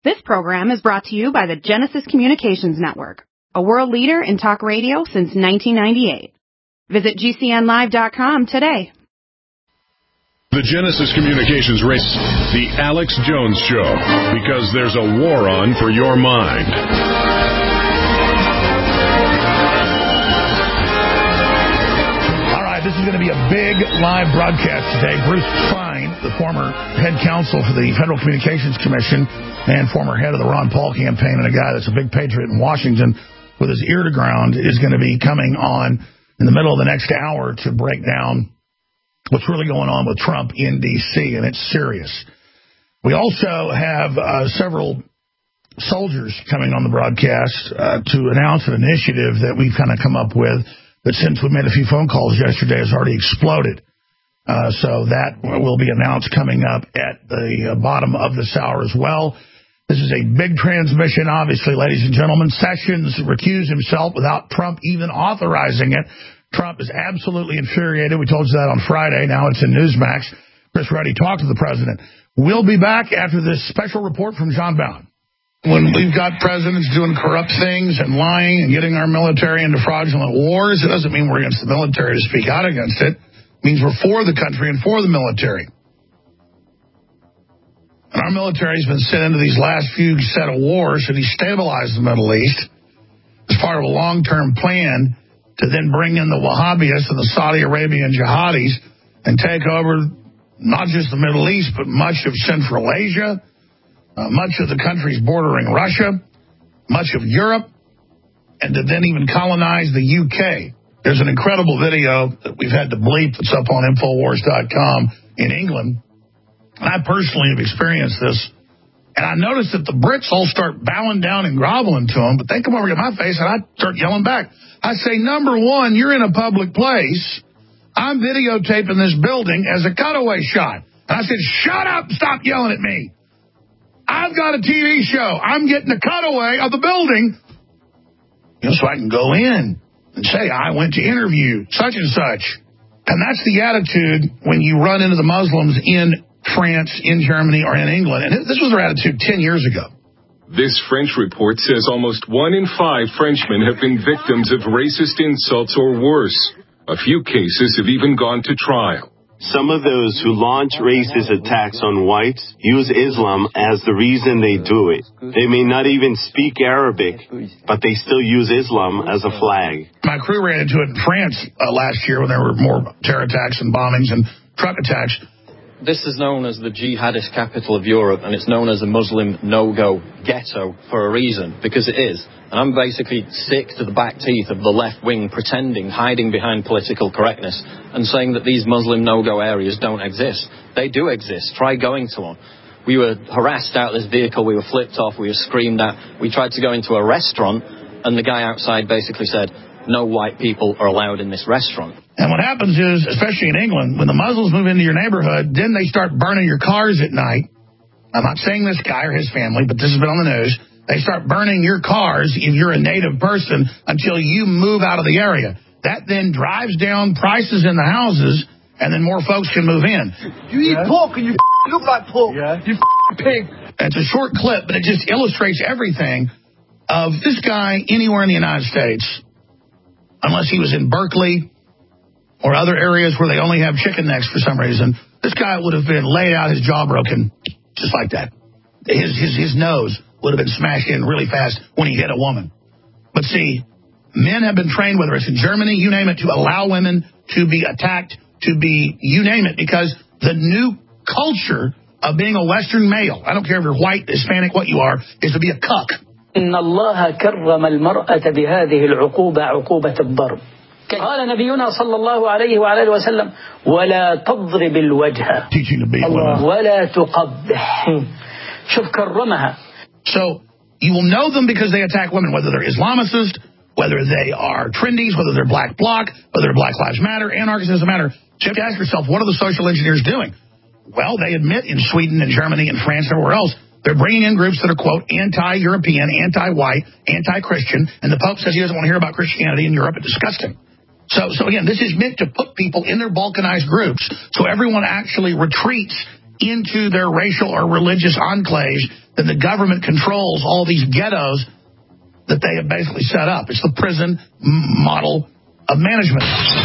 This program is brought to you by the Genesis Communications Network, a world leader in talk radio since 1998. Visit GCNlive.com today. The Genesis Communications race, The Alex Jones Show, because there's a war on for your mind. This is going to be a big live broadcast today. Bruce Fein, the former head counsel for the Federal Communications Commission and former head of the Ron Paul campaign, and a guy that's a big patriot in Washington with his ear to ground, is going to be coming on in the middle of the next hour to break down what's really going on with Trump in D.C., and it's serious. We also have several soldiers coming on the broadcast to announce an initiative that we've kind of come up with. But since we made a few phone calls yesterday, has already exploded. So that will be announced coming up at the bottom of this hour as well. This is a big transmission, obviously, ladies and gentlemen. Sessions recused himself without Trump even authorizing it. Trump is absolutely infuriated. We told you that on Friday. Now it's in Newsmax. Chris Ruddy talked to the president. We'll be back after this special report from John Bowen. When we've got presidents doing corrupt things and lying and getting our military into fraudulent wars, it doesn't mean we're against the military to speak out against it. It means we're for the country and for the military. And our military has been sent into these last few set of wars to destabilize the Middle East as part of a long-term plan to then bring in the Wahhabis and the Saudi Arabian jihadis and take over not just the Middle East, but much of Central Asia, much of the countries bordering Russia, much of Europe, and to then even colonize the UK. There's an incredible video that we've had to bleep that's up on Infowars.com in England. And I personally have experienced this. And I noticed that the Brits all start bowing down and groveling to them, but they come over to my face and I start yelling back. I say, number one, you're in a public place. I'm videotaping this building as a cutaway shot. And I said, shut up, stop yelling at me. I've got a TV show. I'm getting a cutaway of the building, so I can go in and say, I went to interview such and such. And that's the attitude when you run into the Muslims in France, in Germany, or in England. And this was their attitude 10 years ago. This French report says almost 1 in 5 Frenchmen have been victims of racist insults or worse. A few cases have even gone to trial. Some of those who launch racist attacks on whites use Islam as the reason they do it. They may not even speak Arabic, but they still use Islam as a flag. My crew ran into it in France last year when there were more terror attacks and bombings and truck attacks. This is known as the jihadist capital of Europe, and it's known as a Muslim no-go ghetto for a reason, because it is. And I'm basically sick to the back teeth of the left wing pretending, hiding behind political correctness, and saying that these Muslim no-go areas don't exist. They do exist. Try going to one. We were harassed out of this vehicle. We were flipped off. We were screamed at. We tried to go into a restaurant, and the guy outside basically said, no white people are allowed in this restaurant. And what happens is, especially in England, when the Muslims move into your neighborhood, then they start burning your cars at night. I'm not saying this guy or his family, but this has been on the news. They start burning your cars if you're a native person until you move out of the area. That then drives down prices in the houses, and then more folks can move in. You eat pork and you look like pork. Yeah. You pig. It's a short clip, but it just illustrates everything of this guy anywhere in the United States, unless he was in Berkeley or other areas where they only have chicken necks for some reason. This guy would have been laid out, his jaw broken, just like that. His nose would have been smashed in really fast when he hit a woman. But see, men have been trained, whether it's in Germany, you name it, to allow women to be attacked, to be, you name it, because the new culture of being a Western male, I don't care if you're white, Hispanic, what you are, is to be a cuck. إن الله كرم المرأة بهذه العقوبة عقوبة الضرب. قال نبينا صلى الله عليه وعلى آله وسلم ولا تضرب الوجه ولا تقبح. شوف كرمها. So you will know them because they attack women, whether they're Islamicists, whether they are trendies, whether they're Black Bloc, whether they're Black Lives Matter, anarchists doesn't matter. So you have to ask yourself, what are the social engineers doing? Well, they admit in Sweden and Germany and France and everywhere else, they're bringing in groups that are, quote, anti-European, anti-white, anti-Christian, and the Pope says he doesn't want to hear about Christianity in Europe. It's disgusting. So again, this is meant to put people in their balkanized groups so everyone actually retreats into their racial or religious enclaves, then the government controls all these ghettos that they have basically set up. It's the prison model of management.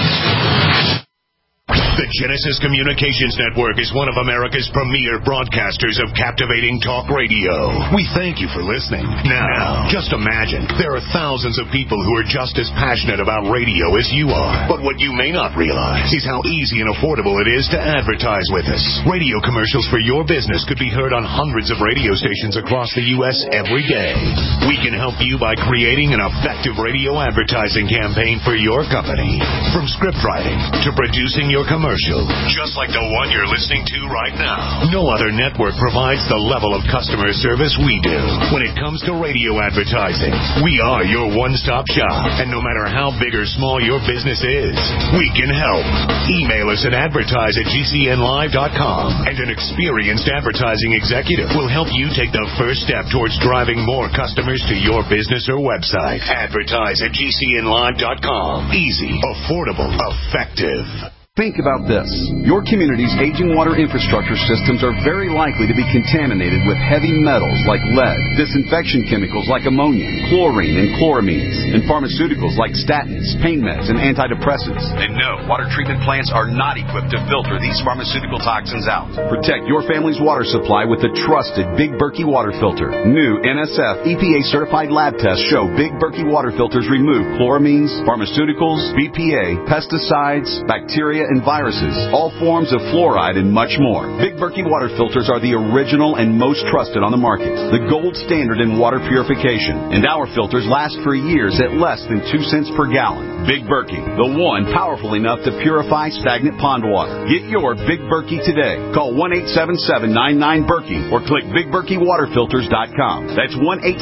The Genesis Communications Network is one of America's premier broadcasters of captivating talk radio. We thank you for listening. Now, just imagine, there are thousands of people who are just as passionate about radio as you are. But what you may not realize is how easy and affordable it is to advertise with us. Radio commercials for your business could be heard on hundreds of radio stations across the U.S. every day. We can help you by creating an effective radio advertising campaign for your company. From script writing to producing your commercial, just like the one you're listening to right now. No other network provides the level of customer service we do. When it comes to radio advertising, we are your one-stop shop. And no matter how big or small your business is, we can help. Email us at advertise@gcnlive.com, and an experienced advertising executive will help you take the first step towards driving more customers to your business or website. Advertise@gcnlive.com. Easy, affordable, effective. Think about this. Your community's aging water infrastructure systems are very likely to be contaminated with heavy metals like lead, disinfection chemicals like ammonia, chlorine and chloramines, and pharmaceuticals like statins, pain meds, and antidepressants. And no, water treatment plants are not equipped to filter these pharmaceutical toxins out. Protect your family's water supply with the trusted Big Berkey water filter. New NSF EPA-certified lab tests show Big Berkey water filters remove chloramines, pharmaceuticals, BPA, pesticides, bacteria, and viruses, all forms of fluoride, and much more. Big Berkey water filters are the original and most trusted on the market, the gold standard in water purification, and our filters last for years at less than 2 cents per gallon. Big Berkey, the one powerful enough to purify stagnant pond water. Get your Big Berkey today. Call 1-877-99-BERKEY or click BigBerkeyWaterFilters.com. That's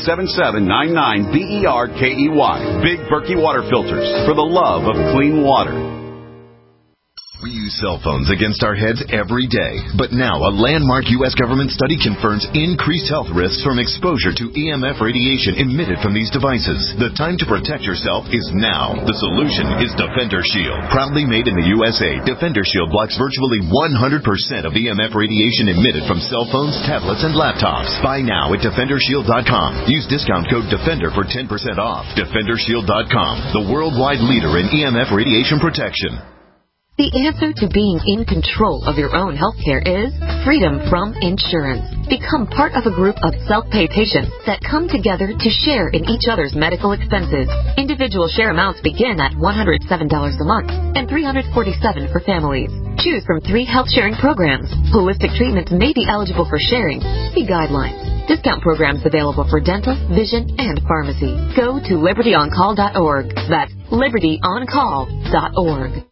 1-877-99-BERKEY. Big Berkey water filters, for the love of clean water. We use cell phones against our heads every day. But now a landmark U.S. government study confirms increased health risks from exposure to EMF radiation emitted from these devices. The time to protect yourself is now. The solution is Defender Shield. Proudly made in the USA, Defender Shield blocks virtually 100% of EMF radiation emitted from cell phones, tablets, and laptops. Buy now at DefenderShield.com. Use discount code DEFENDER for 10% off. DefenderShield.com, the worldwide leader in EMF radiation protection. The answer to being in control of your own healthcare is freedom from insurance. Become part of a group of self-pay patients that come together to share in each other's medical expenses. Individual share amounts begin at $107 a month and $347 for families. Choose from 3 health-sharing programs. Holistic treatments may be eligible for sharing. See guidelines. Discount programs available for dental, vision, and pharmacy. Go to LibertyOnCall.org. That's LibertyOnCall.org.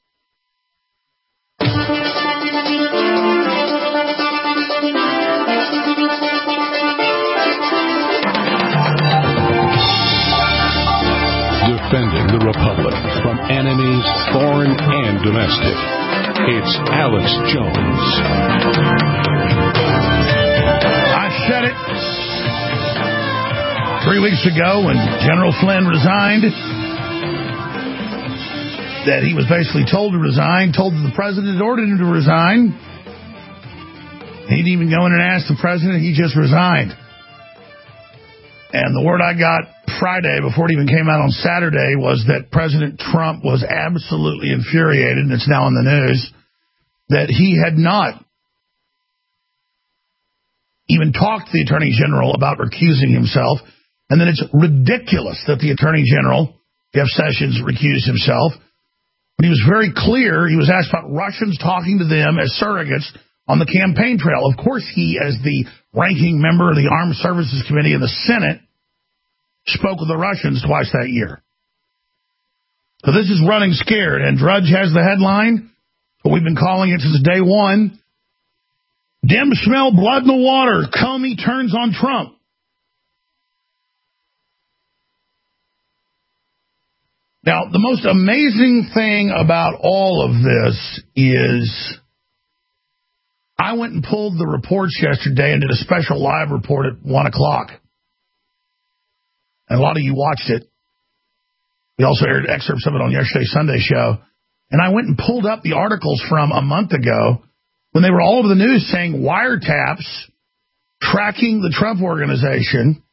Defending the Republic from enemies, foreign and domestic. It's Alex Jones. I said it 3 weeks ago when General Flynn resigned, that he was basically told to resign, told that the president had ordered him to resign. He didn't even go in and ask the president. He just resigned. And the word I got Friday, before it even came out on Saturday, was that President Trump was absolutely infuriated, and it's now in the news, that he had not even talked to the Attorney General about recusing himself, and that it's ridiculous that the Attorney General, Jeff Sessions, recused himself. But he was very clear. He was asked about Russians talking to them as surrogates on the campaign trail. Of course, he, as the ranking member of the Armed Services Committee in the Senate, spoke with the Russians twice that year. So this is running scared, and Drudge has the headline, what we've been calling it since day one. Dems smell blood in the water. Comey turns on Trump. Now, the most amazing thing about all of this is I went and pulled the reports yesterday and did a special live report at 1 o'clock. And a lot of you watched it. We also aired excerpts of it on yesterday's Sunday show. And I went and pulled up the articles from a month ago when they were all over the news saying wiretaps, tracking the Trump organization,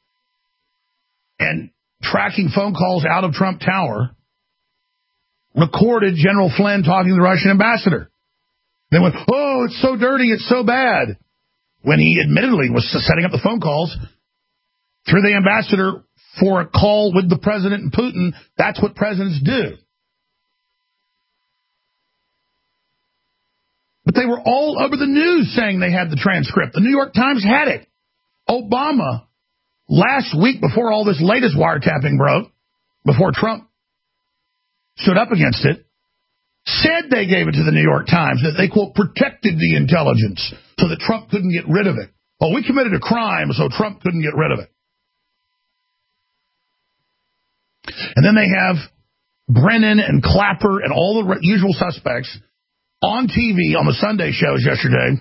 and tracking phone calls out of Trump Tower, recorded General Flynn talking to the Russian ambassador. They went, oh, it's so dirty, it's so bad, when he admittedly was setting up the phone calls through the ambassador for a call with the president and Putin. That's what presidents do. But they were all over the news saying they had the transcript. The New York Times had it. Obama, last week before all this latest wiretapping broke, before Trump stood up against it, said they gave it to the New York Times, that they, quote, protected the intelligence so that Trump couldn't get rid of it. Oh, we committed a crime, so Trump couldn't get rid of it. And then they have Brennan and Clapper and all the usual suspects on TV on the Sunday shows yesterday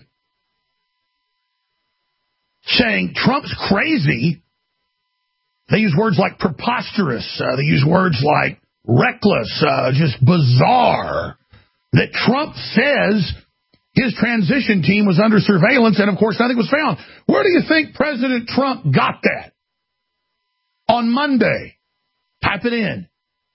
saying Trump's crazy. They use words like preposterous. They use words like reckless, just bizarre. That Trump says his transition team was under surveillance and, of course, nothing was found. Where do you think President Trump got that? On Monday. Type it in.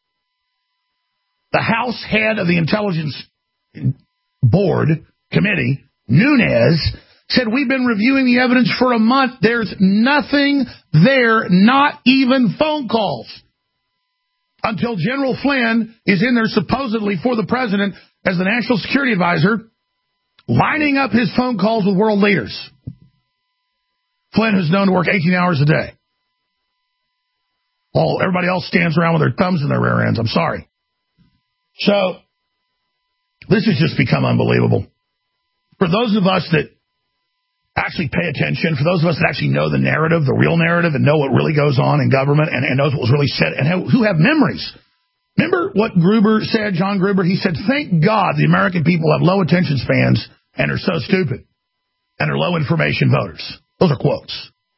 The House head of the Intelligence Board Committee, Nunes, said, we've been reviewing the evidence for a month. There's nothing there, not even phone calls. Until General Flynn is in there supposedly for the president as the national security advisor, lining up his phone calls with world leaders. Flynn is known to work 18 hours a day. While everybody else stands around with their thumbs in their rear ends. I'm sorry. So, this has just become unbelievable. For those of us that actually pay attention, for those of us that actually know the narrative, the real narrative, and know what really goes on in government and knows what was really said, and who have memories. Remember what Gruber said, John Gruber? He said, thank God the American people have low attention spans and are so stupid and are low information voters. Those are quotes.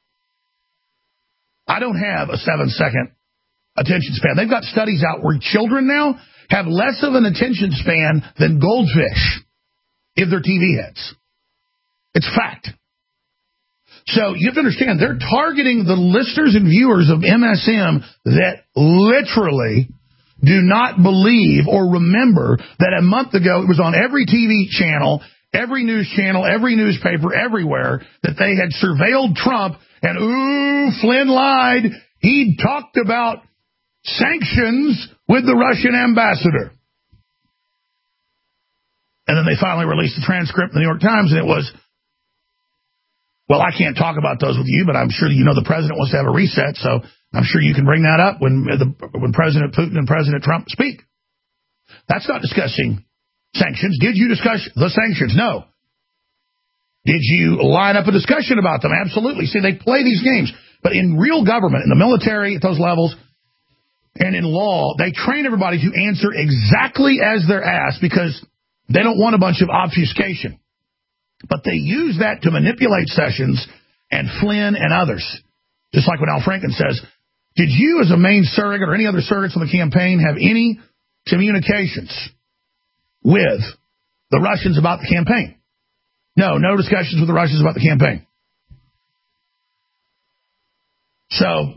I don't have a 7-second attention span. They've got studies out where children now have less of an attention span than goldfish if they're TV heads. It's fact. So you have to understand, they're targeting the listeners and viewers of MSM that literally do not believe or remember that a month ago it was on every TV channel, every news channel, every newspaper, everywhere, that they had surveilled Trump. And, ooh, Flynn lied. He talked about sanctions with the Russian ambassador. And then they finally released the transcript in the New York Times, and it was, well, I can't talk about those with you, but I'm sure you know the president wants to have a reset, so I'm sure you can bring that up when President Putin and President Trump speak. That's not discussing sanctions. Did you discuss the sanctions? No. Did you line up a discussion about them? Absolutely. See, they play these games. But in real government, in the military, at those levels, and in law, they train everybody to answer exactly as they're asked because they don't want a bunch of obfuscation. But they use that to manipulate Sessions and Flynn and others. Just like when Al Franken says, did you as a main surrogate or any other surrogates on the campaign have any communications with the Russians about the campaign? No discussions with the Russians about the campaign. So,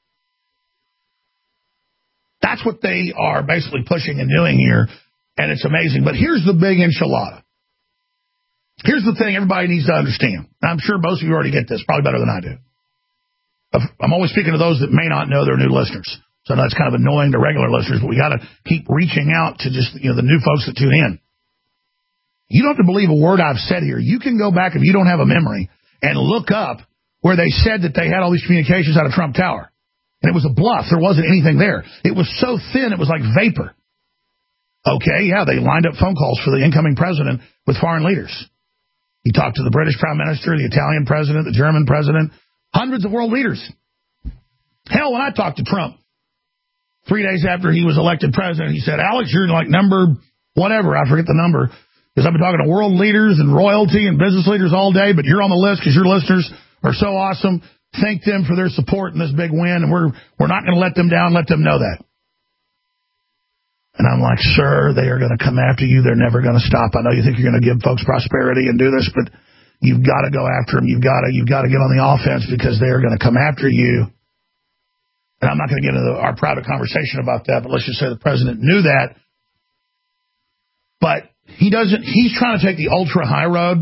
that's what they are basically pushing and doing here, and it's amazing. But here's the big enchilada. Here's the thing everybody needs to understand. I'm sure most of you already get this, probably better than I do. I'm always speaking to those that may not know they're new listeners. So that's kind of annoying to regular listeners, but we got to keep reaching out to just, the new folks that tune in. You don't have to believe a word I've said here. You can go back, if you don't have a memory, and look up where they said that they had all these communications out of Trump Tower. And it was a bluff. There wasn't anything there. It was so thin, it was like vapor. Okay, yeah, they lined up phone calls for the incoming president with foreign leaders. He talked to the British Prime Minister, the Italian president, the German president, hundreds of world leaders. Hell, when I talked to Trump 3 days after he was elected president, he said, Alex, you're like number whatever, I forget the number, because I've been talking to world leaders and royalty and business leaders all day, but you're on the list because your listeners are so awesome. Thank them for their support in this big win, and we're not going to let them down. Let them know that. And I'm like, sir, they are going to come after you. They're never going to stop. I know you think you're going to give folks prosperity and do this, but you've got to go after them. You've got to get on the offense because they are going to come after you. And I'm not going to get into our private conversation about that, but let's just say the president knew that. But he's trying to take the ultra high road.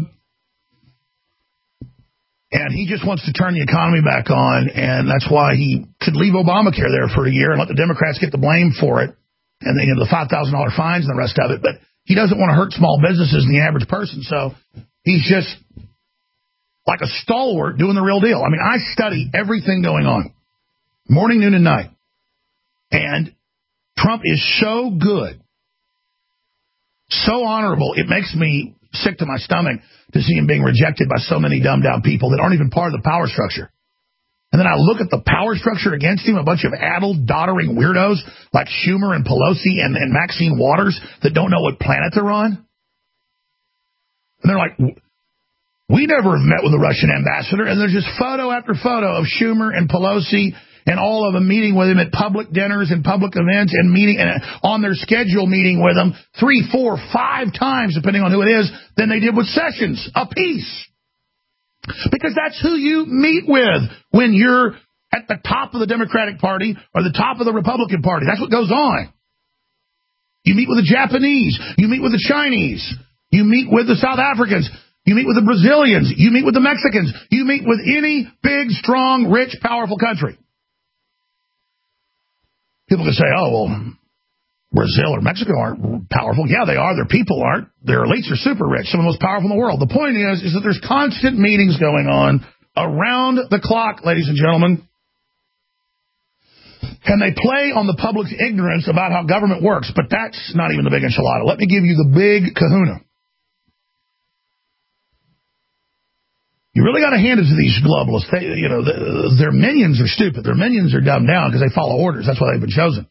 And he just wants to turn the economy back on. And that's why he could leave Obamacare there for a year and let the Democrats get the blame for it. And then, the $5,000 fines and the rest of it. But he doesn't want to hurt small businesses and the average person. So he's just like a stalwart doing the real deal. I mean, I study everything going on, morning, noon, and night. And Trump is so good, so honorable, it makes me sick to my stomach to see him being rejected by so many dumbed-down people that aren't even part of the power structure. And then I look at the power structure against him, a bunch of addled, doddering weirdos like Schumer and Pelosi and Maxine Waters that don't know what planet they're on. And they're like, we never have met with the Russian ambassador. And there's just photo after photo of Schumer and Pelosi and all of them meeting with him at public dinners and public events and meeting and on their schedule meeting with him 3, 4, 5 times, depending on who it is, than they did with Sessions, a piece. Because that's who you meet with when you're at the top of the Democratic Party or the top of the Republican Party. That's what goes on. You meet with the Japanese. You meet with the Chinese. You meet with the South Africans. You meet with the Brazilians. You meet with the Mexicans. You meet with any big, strong, rich, powerful country. People can say, oh, well, Brazil or Mexico aren't powerful. Yeah, they are. Their people aren't. Their elites are super rich, some of the most powerful in the world. The point is that there's constant meetings going on around the clock, ladies and gentlemen. And they play on the public's ignorance about how government works, but that's not even the big enchilada. Let me give you the big kahuna. You really got to hand it to these globalists. Their minions are stupid. Their minions are dumbed down because they follow orders. That's why they've been chosen.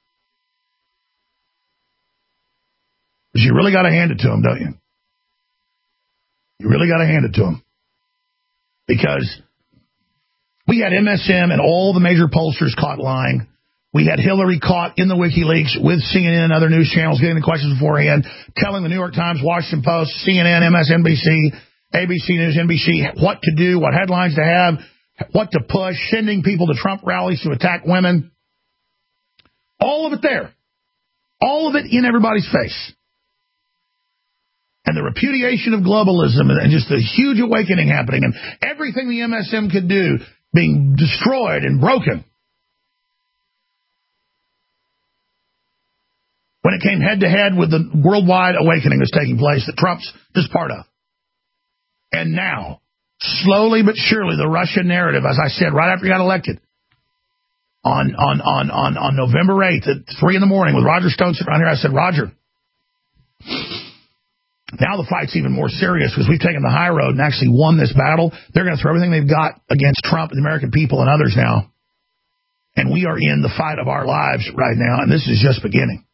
But you really got to hand it to them, don't you? You really got to hand it to them. Because we had MSM and all the major pollsters caught lying. We had Hillary caught in the WikiLeaks with CNN and other news channels getting the questions beforehand, telling the New York Times, Washington Post, CNN, MSNBC, ABC News, NBC, what to do, what headlines to have, what to push, sending people to Trump rallies to attack women. All of it there. All of it in everybody's face. And the repudiation of globalism and just the huge awakening happening and everything the MSM could do being destroyed and broken. When it came head-to-head with the worldwide awakening that's taking place that Trump's just part of. And now, slowly but surely, the Russian narrative, as I said, right after he got elected, on November 8th at 3 in the morning with Roger Stone sitting around here, I said, Roger, now the fight's even more serious because we've taken the high road and actually won this battle. They're going to throw everything they've got against Trump and the American people and others now. And we are in the fight of our lives right now, and this is just beginning.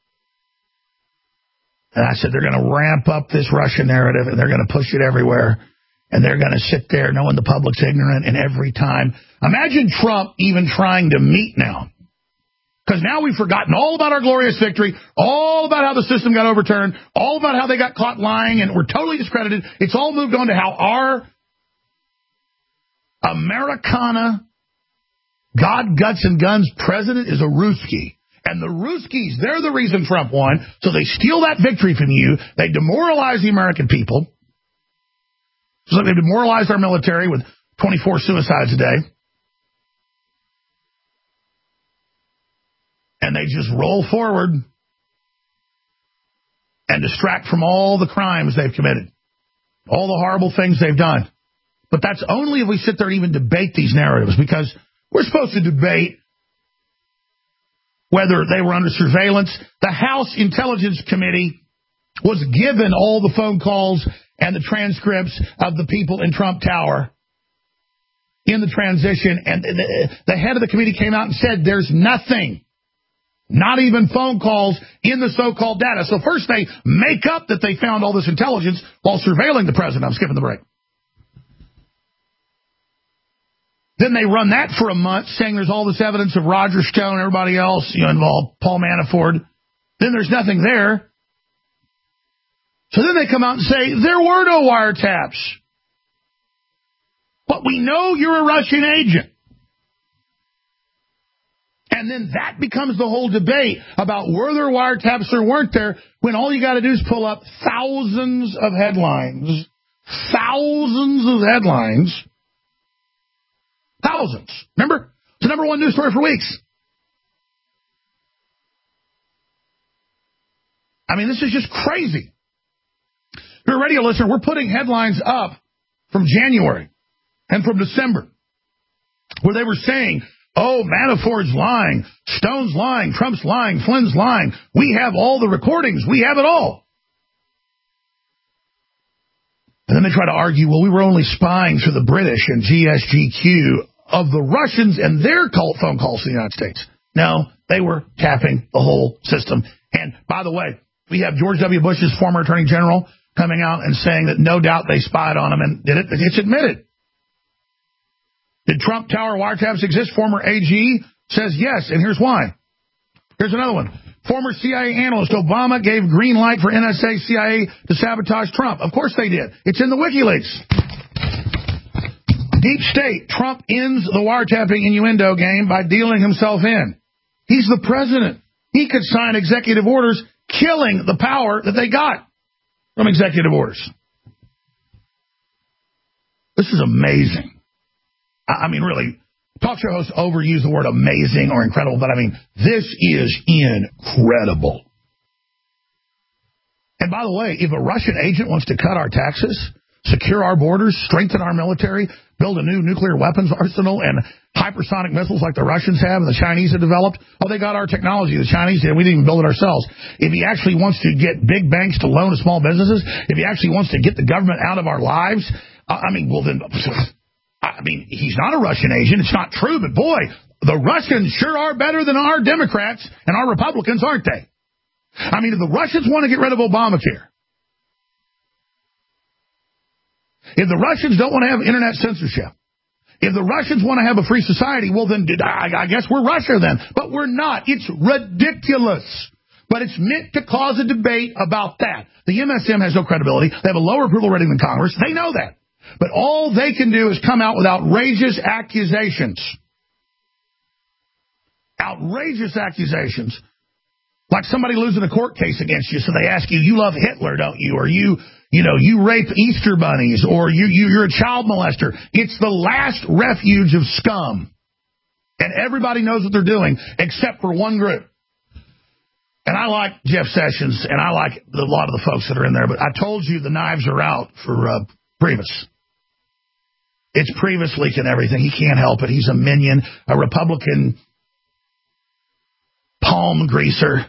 And I said, they're going to ramp up this Russian narrative, and they're going to push it everywhere. And they're going to sit there knowing the public's ignorant, and every time. Imagine Trump even trying to meet now. Because now we've forgotten all about our glorious victory, all about how the system got overturned, all about how they got caught lying, and we're totally discredited. It's all moved on to how our Americana, God, guts, and guns president is a Ruski. And the Ruskies, they're the reason Trump won. So they steal that victory from you. They demoralize the American people. So they demoralized our military with 24 suicides a day. And they just roll forward and distract from all the crimes they've committed. All the horrible things they've done. But that's only if we sit there and even debate these narratives. Because we're supposed to debate whether they were under surveillance. The House Intelligence Committee was given all the phone calls and the transcripts of the people in Trump Tower in the transition. And the head of the committee came out and said there's nothing, not even phone calls, in the so-called data. So first they make up that they found all this intelligence while surveilling the president. I'm skipping the break. Then they run that for a month, saying there's all this evidence of Roger Stone and everybody else, involved, Paul Manafort. then there's nothing there. So then they come out and say, there were no wiretaps. But we know you're a Russian agent. And then that becomes the whole debate about were there wiretaps or weren't there, when all you got to do is pull up thousands of headlines. Thousands of headlines. Thousands. Remember? It's the number one news story for weeks. I mean, this is just crazy. If you're a radio listener, we're putting headlines up from January and from December where they were saying, oh, Manafort's lying, Stone's lying, Trump's lying, Flynn's lying. We have all the recordings. We have it all. And then they try to argue, well, we were only spying through the British and GSGQ of the Russians and their phone calls to the United States. No, they were tapping the whole system. And by the way, we have George W. Bush's former attorney general coming out and saying that no doubt they spied on him, and it's admitted. Did Trump Tower wiretaps exist? Former AG says yes, and here's why. Here's another one. Former CIA analyst Obama gave green light for NSA, CIA to sabotage Trump. Of course they did. It's in the WikiLeaks. Deep State. Trump ends the wiretapping innuendo game by dealing himself in. He's the president. He could sign executive orders killing the power that they got from executive orders. This is amazing. I mean, really, talk show hosts overuse the word amazing or incredible, but I mean, this is incredible. And by the way, if a Russian agent wants to cut our taxes, secure our borders, strengthen our military, build a new nuclear weapons arsenal and hypersonic missiles like the Russians have and the Chinese have developed, oh, they got our technology. The Chinese did. We didn't even build it ourselves. If he actually wants to get big banks to loan to small businesses, if he actually wants to get the government out of our lives, I mean, well, then... I mean, he's not a Russian agent. It's not true, but boy, the Russians sure are better than our Democrats and our Republicans, aren't they? I mean, if the Russians want to get rid of Obamacare, if the Russians don't want to have internet censorship, if the Russians want to have a free society, well, then I guess we're Russia then. But we're not. It's ridiculous. But it's meant to cause a debate about that. The MSM has no credibility. They have a lower approval rating than Congress. They know that. But all they can do is come out with outrageous accusations. Outrageous accusations. Like somebody losing a court case against you, so they ask you, you love Hitler, don't you? Or you rape Easter bunnies, or you're a child molester. It's the last refuge of scum. And everybody knows what they're doing, except for one group. And I like Jeff Sessions, and I like a lot of the folks that are in there, but I told you the knives are out for Priebus. It's Priebus leaking everything. He can't help it. He's a minion, a Republican palm greaser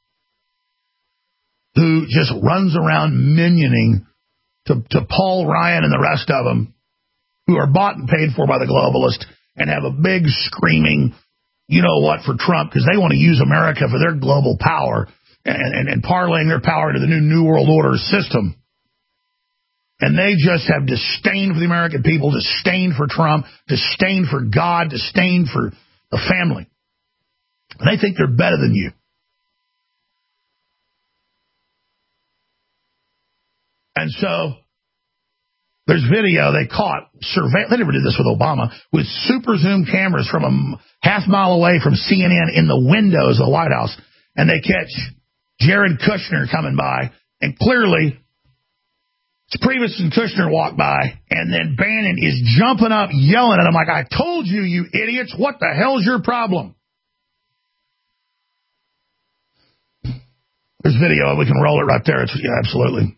who just runs around minioning to Paul Ryan and the rest of them who are bought and paid for by the globalists and have a big screaming, you know what, for Trump because they want to use America for their global power and parlaying their power to the new world order system. And they just have disdain for the American people, disdain for Trump, disdain for God, disdain for the family. And they think they're better than you. And so there's video they caught, they never did this with Obama, with super zoom cameras from a half mile away from CNN in the windows of the White House. And they catch Jared Kushner coming by, and clearly Priebus and Kushner walk by, and then Bannon is jumping up, yelling at him like, I told you, you idiots, what the hell's your problem? There's video, we can roll it right there. Absolutely.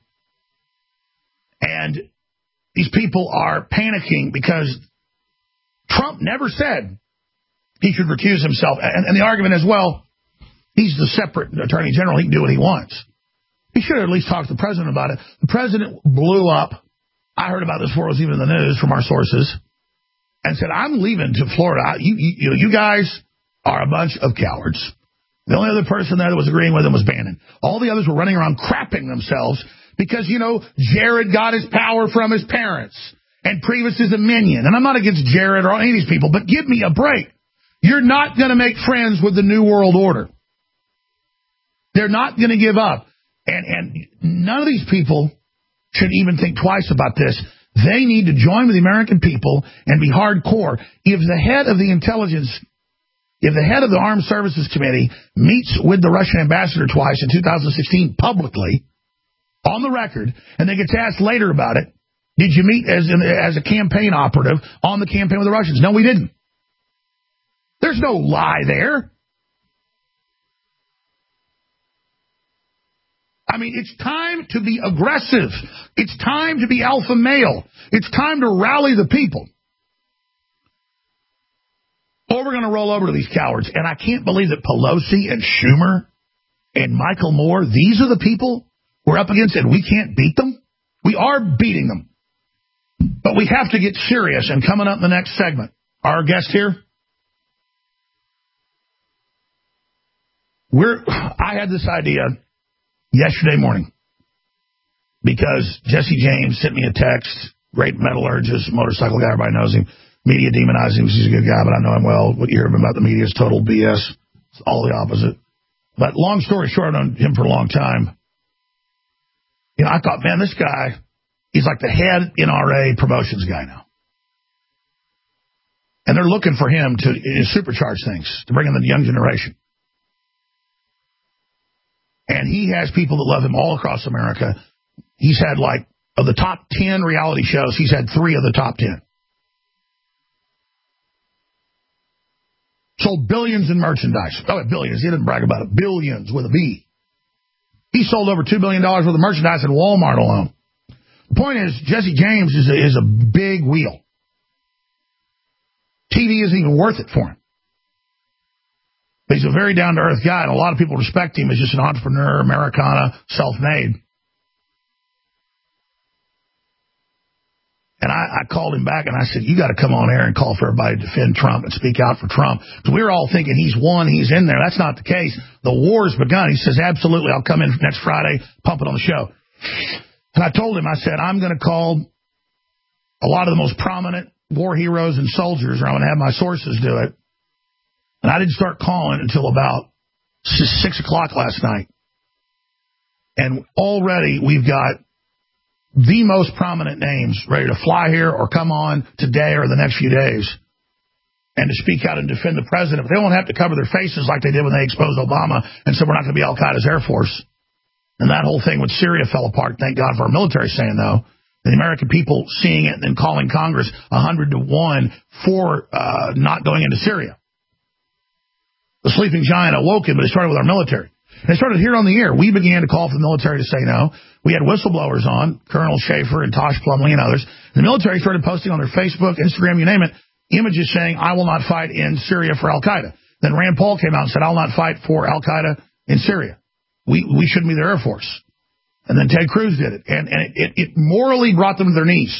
And these people are panicking because Trump never said he should recuse himself. And the argument is, well, he's the separate attorney general. He can do what he wants. He should have at least talked to the president about it. The president blew up. I heard about this before it was even in the news from our sources, and said, I'm leaving to Florida. You guys are a bunch of cowards. The only other person there that was agreeing with him was Bannon. All the others were running around crapping themselves because, Jared got his power from his parents, and Priebus is a minion. And I'm not against Jared or any of these people, but give me a break. You're not going to make friends with the New World Order. They're not going to give up. And none of these people should even think twice about this. They need to join with the American people and be hardcore. If the head of the Armed Services Committee meets with the Russian ambassador twice in 2016 publicly, on the record, and then gets asked later about it, did you meet as a campaign operative on the campaign with the Russians? No, we didn't. There's no lie there. I mean, it's time to be aggressive. It's time to be alpha male. It's time to rally the people. Or we're going to roll over to these cowards. And I can't believe that Pelosi and Schumer and Michael Moore, these are the people we're up against and we can't beat them? We are beating them. But we have to get serious. And coming up in the next segment, our guest here, I had this idea yesterday morning because Jesse James sent me a text, great metallurgist, motorcycle guy, everybody knows him. Media demonizes him, he's a good guy, but I know him well. What you hear about the media is total BS. It's all the opposite. But long story short, I've known him for a long time. You know, I thought, man, this guy, he's like the head NRA promotions guy now. And they're looking for him to supercharge things, to bring in the young generation. And he has people that love him all across America. He's had, like, of the top 10 reality shows, he's had 3 of the top 10. Sold billions in merchandise. Oh, billions. He didn't brag about it. Billions with a B. He sold over $2 billion worth of merchandise at Walmart alone. The point is, Jesse James is a big wheel. TV isn't even worth it for him. But he's a very down-to-earth guy, and a lot of people respect him as just an entrepreneur, Americana, self-made. And I called him back, and I said, you got to come on air and call for everybody to defend Trump and speak out for Trump. Because we were all thinking he's won, he's in there. That's not the case. The war's begun. He says, absolutely, I'll come in next Friday, pump it on the show. And I told him, I said, I'm going to call a lot of the most prominent war heroes and soldiers, or I'm going to have my sources do it. And I didn't start calling until about 6 o'clock last night. And already we've got the most prominent names ready to fly here or come on today or the next few days and to speak out and defend the president. But they won't have to cover their faces like they did when they exposed Obama and said we're not going to be Al-Qaeda's Air Force. And that whole thing with Syria fell apart. Thank God for our military saying, though. The American people seeing it and then calling Congress 100-1 for not going into Syria. The sleeping giant awoke him, but it started with our military. And it started here on the air. We began to call for the military to say no. We had whistleblowers on, Colonel Schaefer and Tosh Plumlee and others. The military started posting on their Facebook, Instagram, you name it, images saying, I will not fight in Syria for Al-Qaeda. Then Rand Paul came out and said, I will not fight for Al-Qaeda in Syria. We shouldn't be their Air Force. And then Ted Cruz did it. And it morally brought them to their knees.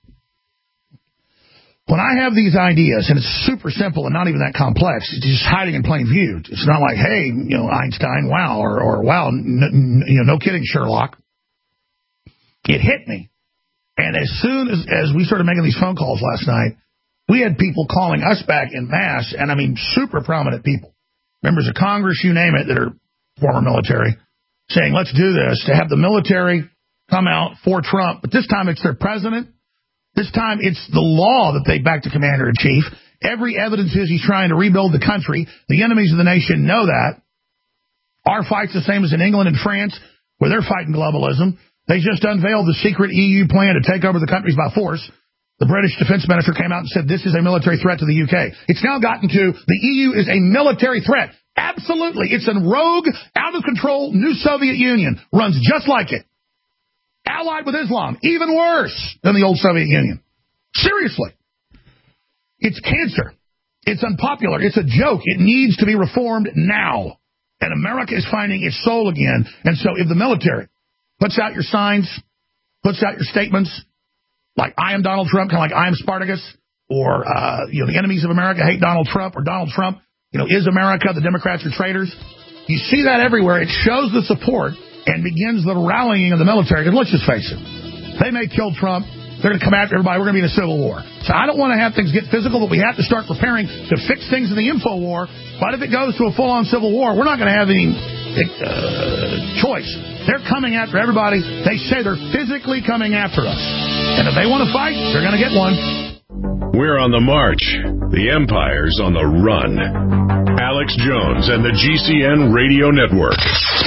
When I have these ideas, and it's super simple and not even that complex, it's just hiding in plain view. It's not like, hey, Einstein, wow, or wow, no kidding, Sherlock. It hit me. And as soon as we started making these phone calls last night, we had people calling us back en masse, and I mean super prominent people, members of Congress, you name it, that are former military, saying, let's do this, to have the military come out for Trump. But this time it's their president. This time it's the law that they back the commander-in-chief. Every evidence is he's trying to rebuild the country. The enemies of the nation know that. Our fight's the same as in England and France, where they're fighting globalism. They just unveiled the secret EU plan to take over the countries by force. The British defense minister came out and said this is a military threat to the UK. It's now gotten to the EU is a military threat. Absolutely. It's a rogue, out-of-control new Soviet Union. Runs just like it. Allied with Islam. Even worse than the old Soviet Union. Seriously. It's cancer. It's unpopular. It's a joke. It needs to be reformed now. And America is finding its soul again. And so if the military puts out your signs, puts out your statements, like I am Donald Trump, kind of like I am Spartacus, or, the enemies of America hate Donald Trump, or Donald Trump, is America, the Democrats are traitors. You see that everywhere. It shows the support and begins the rallying of the military. Because let's just face it, they may kill Trump. They're going to come after everybody. We're going to be in a civil war. So I don't want to have things get physical, but we have to start preparing to fix things in the info war. But if it goes to a full-on civil war, we're not going to have any choice. They're coming after everybody. They say they're physically coming after us. And if they want to fight, they're going to get one. We're on the march. The Empire's on the run. Alex Jones and the GCN Radio Network.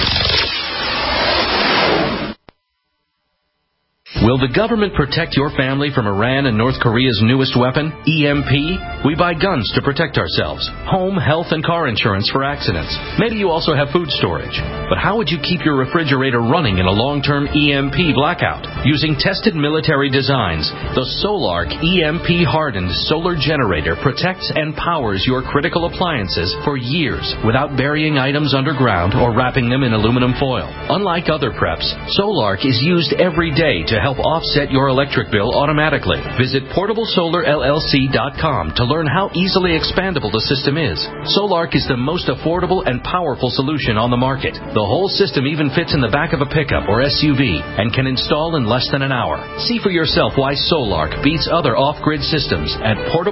Will the government protect your family from Iran and North Korea's newest weapon, EMP? We buy guns to protect ourselves, home, health, and car insurance for accidents. Maybe you also have food storage. But how would you keep your refrigerator running in a long-term EMP blackout? Using tested military designs, the Solarc EMP-hardened solar generator protects and powers your critical appliances for years without burying items underground or wrapping them in aluminum foil. Unlike other preps, Solarc is used every day to help offset your electric bill automatically. Visit PortableSolarLLC.com to learn how easily expandable the system is. Solarc is the most affordable and powerful solution on the market. The whole system even fits in the back of a pickup or SUV and can install in less than an hour. See for yourself why Solarc beats other off-grid systems at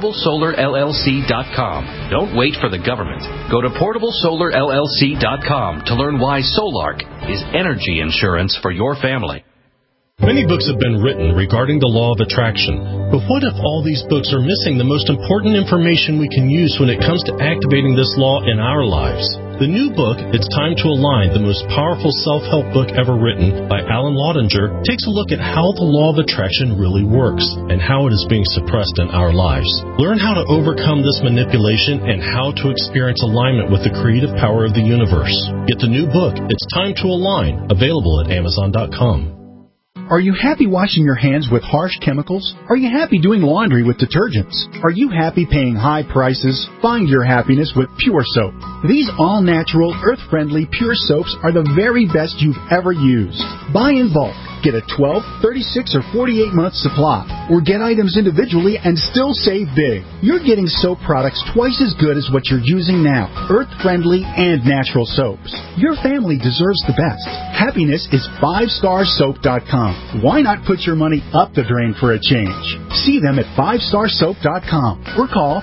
PortableSolarLLC.com. Don't wait for the government. Go to PortableSolarLLC.com to learn why Solarc is energy insurance for your family. Many books have been written regarding the law of attraction, but what if all these books are missing the most important information we can use when it comes to activating this law in our lives? The new book, It's Time to Align, the most powerful self-help book ever written by Alan Laudinger, takes a look at how the law of attraction really works and how it is being suppressed in our lives. Learn how to overcome this manipulation and how to experience alignment with the creative power of the universe. Get the new book, It's Time to Align, available at Amazon.com. Are you happy washing your hands with harsh chemicals? Are you happy doing laundry with detergents? Are you happy paying high prices? Find your happiness with Pure Soap. These all-natural, earth-friendly Pure Soaps are the very best you've ever used. Buy in bulk. Get a 12, 36, or 48-month supply, or get items individually and still save big. You're getting soap products twice as good as what you're using now, earth-friendly and natural soaps. Your family deserves the best. Happiness is 5starsoap.com. Why not put your money up the drain for a change? See them at 5starsoap.com or call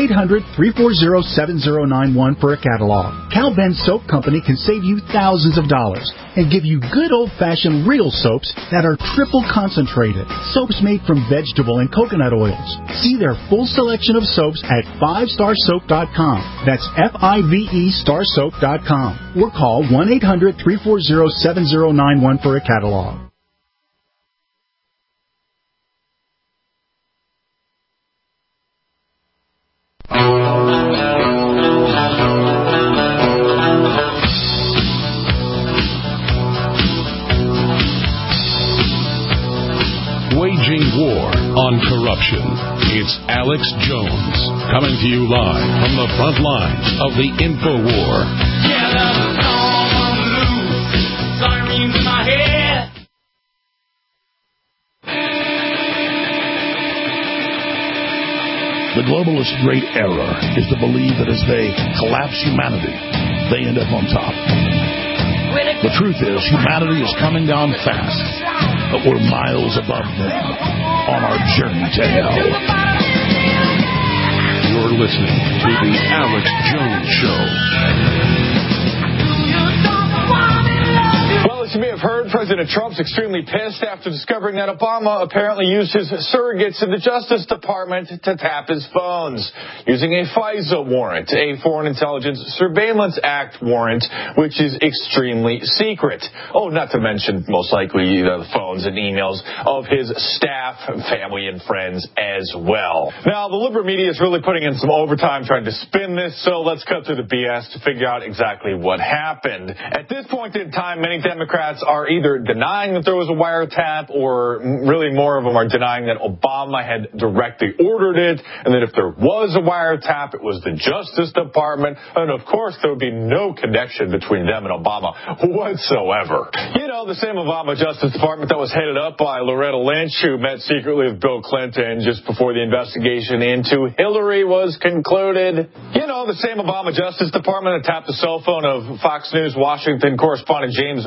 1-800-340-7091 for a catalog. Cal Ben Soap Company can save you thousands of dollars and give you good old-fashioned real soaps that are triple concentrated. Soaps made from vegetable and coconut oils. See their full selection of soaps at 5starsoap.com. That's F-I-V-E starsoap.com. Or call 1-800-340-7091 for a catalog. Waging war on corruption. It's Alex Jones coming to you live from the front lines of the InfoWar. Sirens in my head. The globalist great error is to believe that as they collapse humanity, they end up on top. The truth is, humanity is coming down fast, but we're miles above them on our journey to hell. You're listening to The Alex Jones Show. Well, as you may have heard, President Trump's extremely pissed after discovering that Obama apparently used his surrogates in the Justice Department to tap his phones using a FISA warrant, a Foreign Intelligence Surveillance Act warrant, which is extremely secret. Oh, not to mention, most likely, the phones and emails of his staff, family, and friends as well. Now, the liberal media is really putting in some overtime trying to spin this, so let's cut through the BS to figure out exactly what happened. At this point in time, many Democrats are either denying that there was a wiretap, or really more of them are denying that Obama had directly ordered it, and that if there was a wiretap, it was the Justice Department, and of course there would be no connection between them and Obama whatsoever. You know, the same Obama Justice Department that was headed up by Loretta Lynch, who met secretly with Bill Clinton just before the investigation into Hillary was concluded. You know, the same Obama Justice Department that tapped the cell phone of Fox News Washington correspondent James Rosen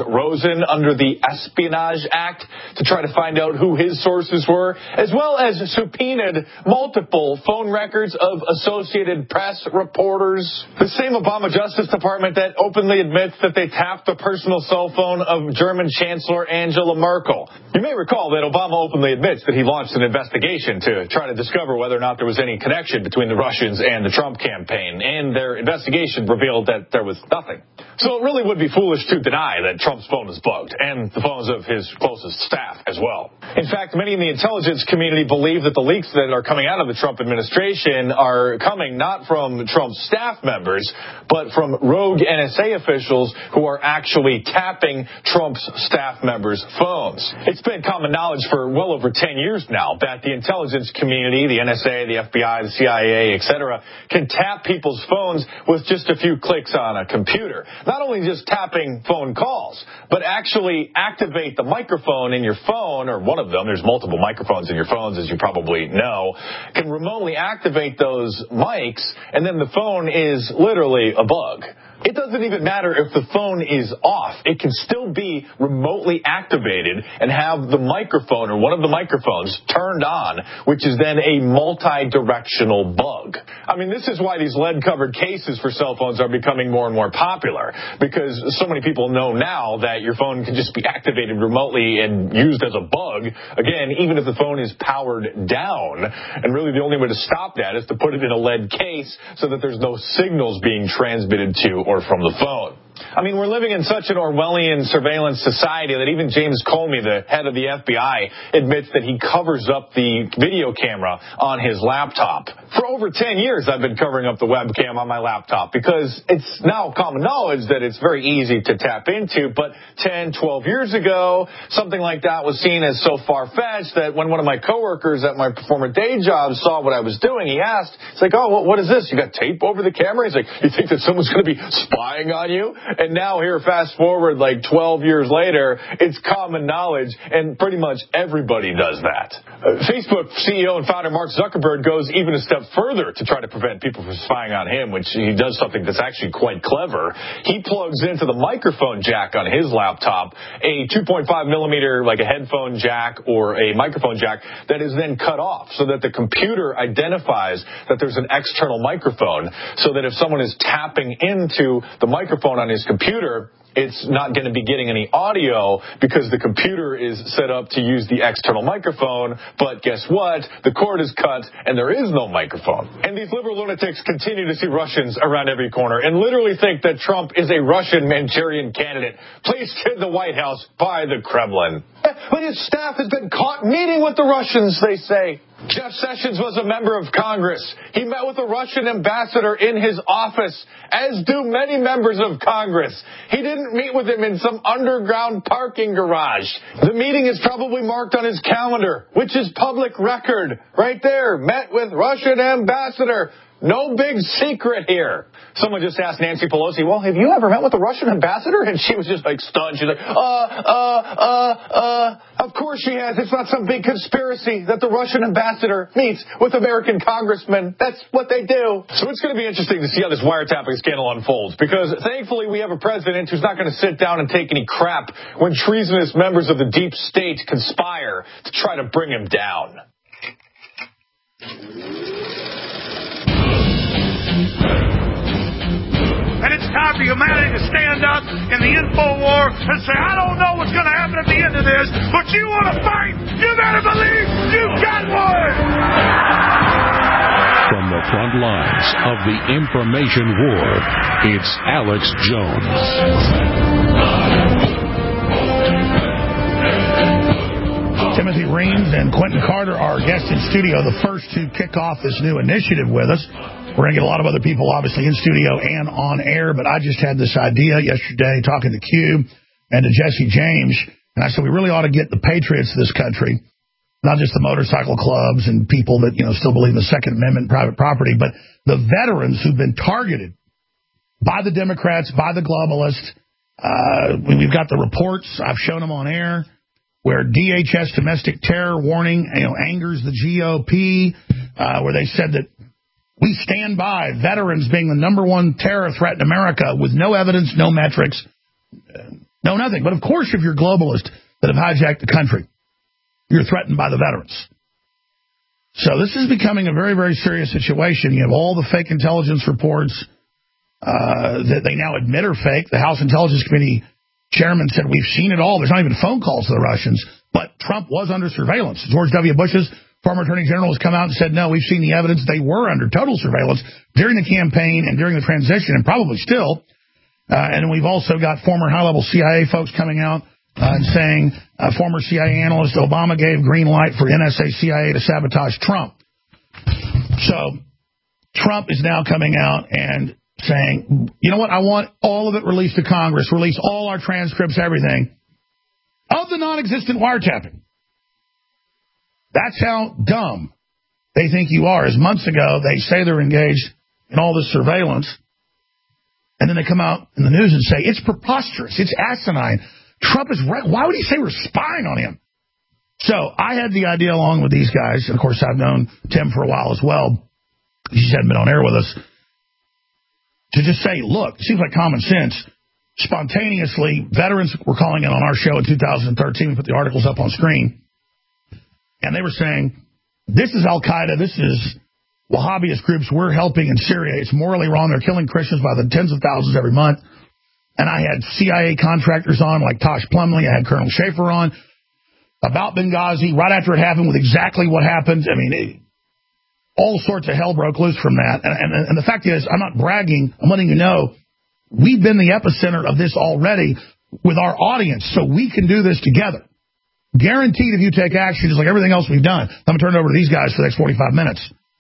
prison under the Espionage Act to try to find out who his sources were, as well as subpoenaed multiple phone records of Associated Press reporters. The same Obama Justice Department that openly admits that they tapped the personal cell phone of German Chancellor Angela Merkel. You may recall that Obama openly admits that he launched an investigation to try to discover whether or not there was any connection between the Russians and the Trump campaign, and their investigation revealed that there was nothing. So it really would be foolish to deny that Trump's phone is bugged, and the phones of his closest staff as well. In fact, many in the intelligence community believe that the leaks that are coming out of the Trump administration are coming not from Trump's staff members, but from rogue NSA officials who are actually tapping Trump's staff members' phones. It's been common knowledge for well over 10 years now that the intelligence community, the NSA, the FBI, the CIA, etc., can tap people's phones with just a few clicks on a computer. Not only just tapping phone calls, but actually activate the microphone in your phone, or one of them, there's multiple microphones in your phones, as you probably know, can remotely activate those mics, and then the phone is literally a bug. It doesn't even matter if the phone is off. It can still be remotely activated and have the microphone or one of the microphones turned on, which is then a multi-directional bug. I mean, this is why these lead-covered cases for cell phones are becoming more and more popular, because so many people know now that your phone can just be activated remotely and used as a bug, again, even if the phone is powered down. And really the only way to stop that is to put it in a lead case so that there's no signals being transmitted to or from the phone. I mean, we're living in such an Orwellian surveillance society that even James Comey, the head of the FBI, admits that he covers up the video camera on his laptop. For over 10 years, I've been covering up the webcam on my laptop because it's now common knowledge that it's very easy to tap into. But 10, 12 years ago, something like that was seen as so far-fetched that when one of my coworkers at my former day job saw what I was doing, he asked, it's like, oh, what is this? You got tape over the camera? He's like, you think that someone's going to be spying on you? And now here, fast forward like 12 years later, it's common knowledge, and pretty much everybody does that. Facebook CEO and founder Mark Zuckerberg goes even a step further to try to prevent people from spying on him, which he does something that's actually quite clever. He plugs into the microphone jack on his laptop a 2.5 millimeter, like a headphone jack or a microphone jack, that is then cut off so that the computer identifies that there's an external microphone, so that if someone is tapping into the microphone on his computer, it's not going to be getting any audio because the computer is set up to use the external microphone. But guess what? The cord is cut and there is no microphone. And these liberal lunatics continue to see Russians around every corner and literally think that Trump is a Russian Manchurian candidate placed in the White House by the Kremlin. But his staff has been caught meeting with the Russians, they say. Jeff Sessions was a member of Congress. He met with a Russian ambassador in his office, as do many members of Congress. He didn't meet with him in some underground parking garage. The meeting is probably marked on his calendar, which is public record. Right there, met with Russian ambassador. No big secret here. Someone just asked Nancy Pelosi, well, have you ever met with the Russian ambassador? And she was just like stunned. She's like, of course she has. It's not some big conspiracy that the Russian ambassador meets with American congressmen. That's what they do. So it's going to be interesting to see how this wiretapping scandal unfolds, because thankfully we have a president who's not going to sit down and take any crap when treasonous members of the deep state conspire to try to bring him down. And it's time for humanity to stand up in the info war and say, I don't know what's going to happen at the end of this, but you want to fight, you better believe you got one! From the front lines of the information war, it's Alex Jones. Timothy Reams and Quentin Carter are guests in studio, the first to kick off this new initiative with us. We're going to get a lot of other people, obviously, in studio and on air, but I just had this idea yesterday talking to Q and to Jesse James, and I said we really ought to get the patriots of this country, not just the motorcycle clubs and people that, still believe in the Second Amendment, private property, but the veterans who've been targeted by the Democrats, by the globalists. We've got the reports. I've shown them on air, where DHS domestic terror warning, angers the GOP, where they said that we stand by veterans being the number one terror threat in America with no evidence, no metrics. No, nothing. But, of course, if you're globalists that have hijacked the country, you're threatened by the veterans. So this is becoming a very, very serious situation. You have all the fake intelligence reports that they now admit are fake. The House Intelligence Committee chairman said, we've seen it all. There's not even phone calls to the Russians. But Trump was under surveillance. George W. Bush's former attorney general has come out and said, no, we've seen the evidence. They were under total surveillance during the campaign and during the transition, and probably still. And we've also got former high-level CIA folks coming out and saying former CIA analyst Obama gave green light for NSA CIA to sabotage Trump. So Trump is now coming out and saying, you know what, I want all of it released to Congress, release all our transcripts, everything, of the non-existent wiretapping. That's how dumb they think you are. As months ago, they say they're engaged in all this surveillance, and then they come out in the news and say, it's preposterous, it's asinine. Trump is right. Why would he say we're spying on him? So I had the idea along with these guys, and of course I've known Tim for a while as well. He just hadn't been on air with us. To just say, look, it seems like common sense. Spontaneously, veterans were calling in on our show in 2013. We put the articles up on screen. And they were saying, this is Al-Qaeda, this is Wahhabist groups we're helping in Syria. It's morally wrong. They're killing Christians by the tens of thousands every month. And I had CIA contractors on, like Tosh Plumley. I had Colonel Schaefer on about Benghazi right after it happened with exactly what happened. I mean, all sorts of hell broke loose from that. And the fact is, I'm not bragging. I'm letting you know we've been the epicenter of this already with our audience, so we can do this together. Guaranteed if you take action, just like everything else we've done. I'm going to turn it over to these guys for the next 45 minutes.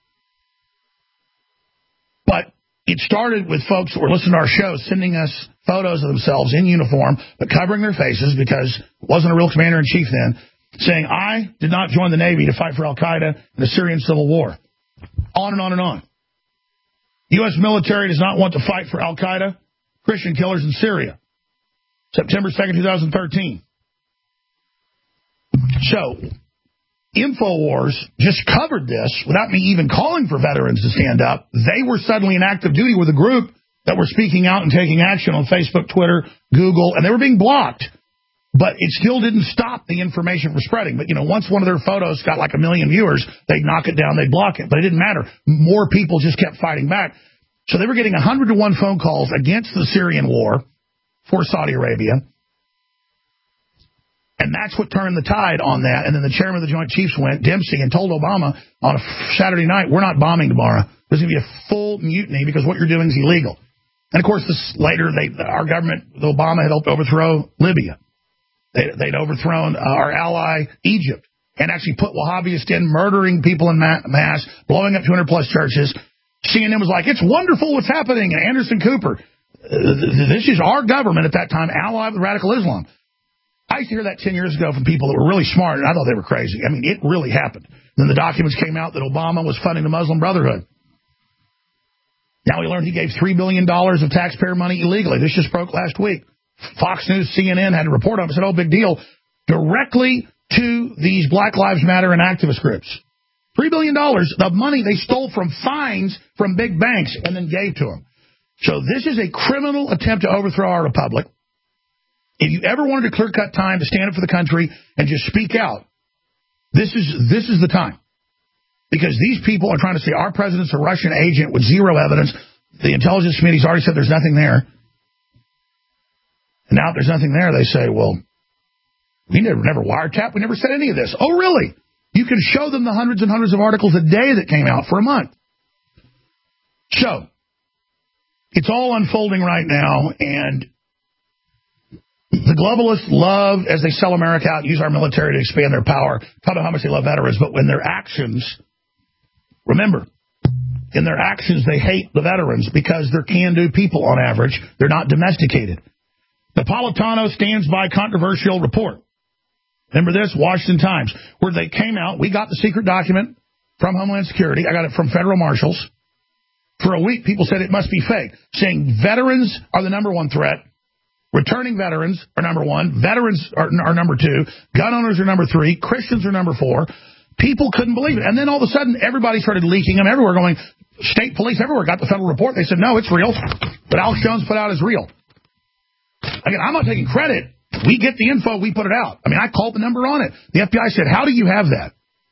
But it started with folks that were listening to our show sending us photos of themselves in uniform, but covering their faces because it wasn't a real commander-in-chief then, saying, I did not join the Navy to fight for Al-Qaeda in the Syrian civil war. On and on and on. U.S. military does not want to fight for Al-Qaeda, Christian killers in Syria. September 2nd, 2013. So, InfoWars just covered this without me even calling for veterans to stand up. They were suddenly in active duty with a group that were speaking out and taking action on Facebook, Twitter, Google, and they were being blocked. But it still didn't stop the information from spreading. But, you know, once one of their photos got like 1 million viewers, they'd knock it down, they'd block it. But it didn't matter. More people just kept fighting back. So they were getting 100 to 1 phone calls against the Syrian war for Saudi Arabia. And that's what turned the tide on that. And then the chairman of the Joint Chiefs went, Dempsey, and told Obama on a Saturday night, we're not bombing tomorrow. There's going to be a full mutiny because what you're doing is illegal. And, of course, later, our government, Obama had helped overthrow Libya. They'd overthrown our ally, Egypt, and actually put Wahhabists in, murdering people in mass, blowing up 200-plus churches. CNN was like, it's wonderful what's happening. And Anderson Cooper, this is our government at that time, allied with radical Islam. I used to hear that 10 years ago from people that were really smart, and I thought they were crazy. I mean, it really happened. Then the documents came out that Obama was funding the Muslim Brotherhood. Now we learned he gave $3 billion of taxpayer money illegally. This just broke last week. Fox News, CNN had a report on it and said, oh, big deal, directly to these Black Lives Matter and activist groups. $3 billion of money they stole from fines from big banks and then gave to them. So this is a criminal attempt to overthrow our republic. If you ever wanted a clear-cut time to stand up for the country and just speak out, this is the time. Because these people are trying to say our president's a Russian agent with zero evidence. The intelligence committee's already said there's nothing there. And now if there's nothing there, they say, well, we never wiretapped. We never said any of this. Oh, really? You can show them the hundreds and hundreds of articles a day that came out for a month. So, it's all unfolding right now, and the globalists love, as they sell America out, use our military to expand their power. Talk about how much they love veterans, but when their actions, remember, in their actions, they hate the veterans because they're can-do people on average. They're not domesticated. Napolitano stands by controversial report. Remember this? Washington Times, where they came out. We got the secret document from Homeland Security. I got it from federal marshals. For a week, people said it must be fake, saying veterans are the number one threat. Returning veterans are number one. Veterans are number two. Gun owners are number three. Christians are number four. People couldn't believe it. And then all of a sudden, everybody started leaking them everywhere, going, state police everywhere got the federal report. They said, no, it's real. What Alex Jones put out is real. Again, I'm not taking credit. We get the info, we put it out. I mean, I called the number on it. The FBI said, how do you have that?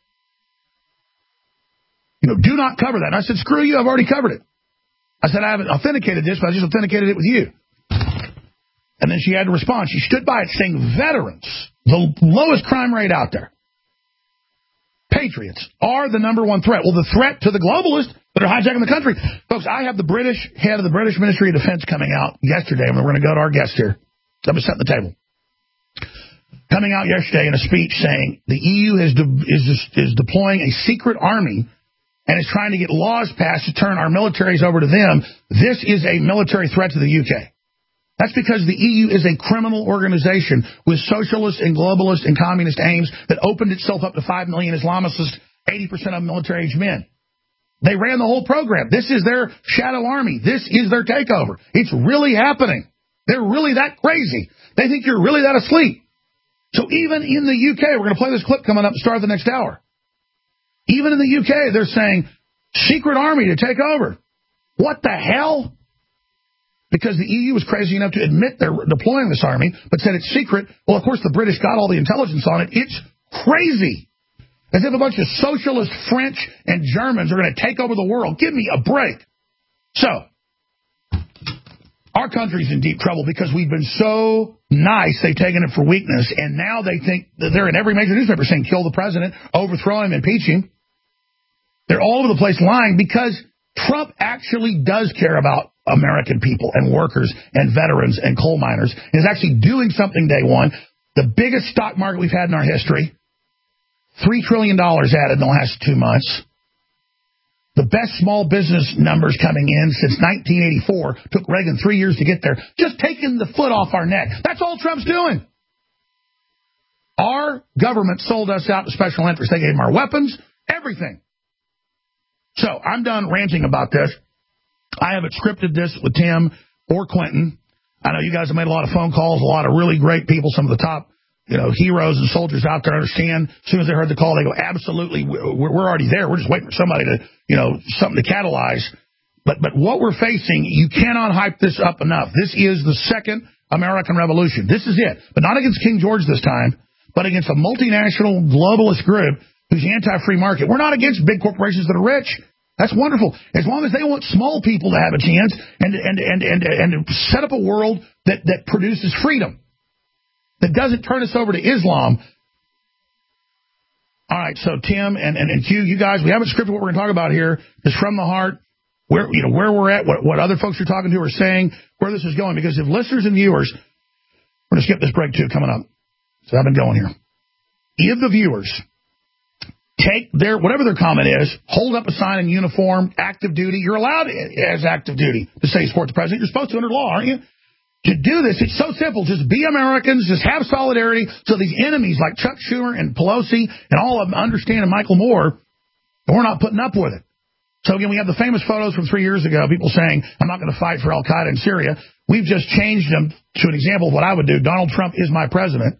Do not cover that. And I said, screw you, I've already covered it. I said, I haven't authenticated this, but I just authenticated it with you. And then she had to respond. She stood by it saying veterans, the lowest crime rate out there, patriots, are the number one threat. Well, the threat to the globalists that are hijacking the country. Folks, I have the British head of the British Ministry of Defense coming out yesterday, and we're going to go to our guest here. Let me set the table. Coming out yesterday in a speech saying the EU is deploying a secret army and is trying to get laws passed to turn our militaries over to them. This is a military threat to the UK. That's because the EU is a criminal organization with socialist and globalist and communist aims that opened itself up to 5 million Islamists, 80% of them military-aged men. They ran the whole program. This is their shadow army. This is their takeover. It's really happening. They're really that crazy. They think you're really that asleep. So even in the UK, we're going to play this clip coming up and start the next hour. Even in the UK, they're saying, secret army to take over. What the hell? Because the EU was crazy enough to admit they're deploying this army, but said it's secret. Well, of course, the British got all the intelligence on it. It's crazy. As if a bunch of socialist French and Germans are going to take over the world. Give me a break. So, our country's in deep trouble because we've been so nice, they've taken it for weakness, and now they think that they're in every major newspaper saying kill the president, overthrow him, impeach him. They're all over the place lying because Trump actually does care about American people and workers and veterans and coal miners, and is actually doing something day one. The biggest stock market we've had in our history, $3 trillion added in the last 2 months. The best small business numbers coming in since 1984. Took Reagan 3 years to get there. Just taking the foot off our neck. That's all Trump's doing. Our government sold us out to special interests. They gave them our weapons, everything. So I'm done ranting about this. I haven't scripted this with Tim or Quentin. I know you guys have made a lot of phone calls, a lot of really great people, some of the top heroes and soldiers out there understand. As soon as they heard the call, they go, absolutely, we're already there. We're just waiting for somebody to, something to catalyze. But what we're facing, you cannot hype this up enough. This is the second American Revolution. This is it. But not against King George this time, but against a multinational globalist group who's anti-free market. We're not against big corporations that are rich. That's wonderful. As long as they want small people to have a chance and set up a world that produces freedom, that doesn't turn us over to Islam. All right, so Tim and Q, you guys, we haven't scripted what we're going to talk about here. It's from the heart, where we're at, what other folks you're talking to are saying, where this is going. Because if listeners and viewers, we're going to skip this break too, coming up. So I've been going here. If the viewers take whatever their comment is, hold up a sign in uniform, active duty. You're allowed as active duty to say support the president. You're supposed to under law, aren't you? To do this, it's so simple. Just be Americans. Just have solidarity so these enemies like Chuck Schumer and Pelosi and all of them understand, and Michael Moore, and we're not putting up with it. So, again, we have the famous photos from 3 years ago, people saying, I'm not going to fight for al-Qaeda in Syria. We've just changed them to an example of what I would do. Donald Trump is my president.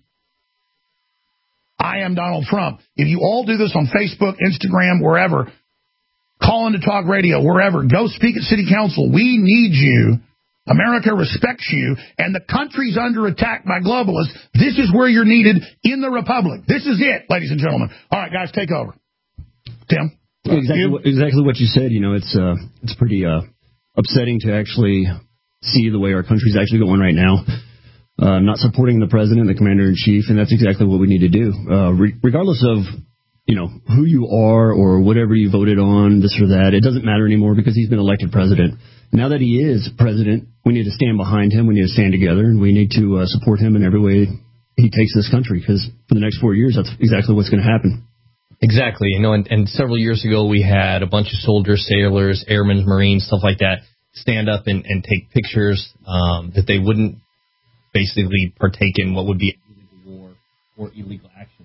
I am Donald Trump. If you all do this on Facebook, Instagram, wherever, call into talk radio, wherever, go speak at city council. We need you. America respects you, and the country's under attack by globalists. This is where you're needed in the Republic. This is it, ladies and gentlemen. All right, guys, take over. Tim? Exactly what you said. It's pretty upsetting to actually see the way our country's actually going right now. Not supporting the president, the commander-in-chief, and that's exactly what we need to do. Regardless of, who you are or whatever you voted on, this or that, it doesn't matter anymore because he's been elected president. Now that he is president, we need to stand behind him. We need to stand together, and we need to support him in every way he takes this country, because for the next 4 years, that's exactly what's going to happen. Exactly. And several years ago, we had a bunch of soldiers, sailors, airmen, Marines, stuff like that, stand up and take pictures that they wouldn't basically partake in what would be illegal war or illegal actions.